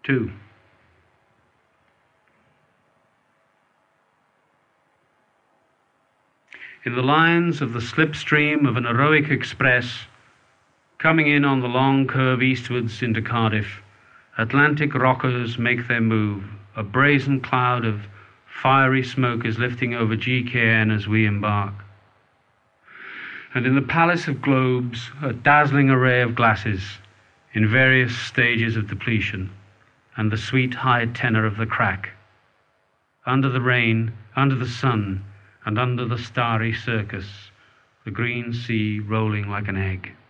2. In the lines of the slipstream of an heroic express, coming in on the long curve eastwards into Cardiff, Atlantic rockers make their move. A brazen cloud of fiery smoke is lifting over GKN as we embark. And in the Palace of Globes, a dazzling array of glasses in various stages of depletion, and the sweet high tenor of the crack. Under the rain, under the sun, and under the starry circus, the green sea rolling like an egg.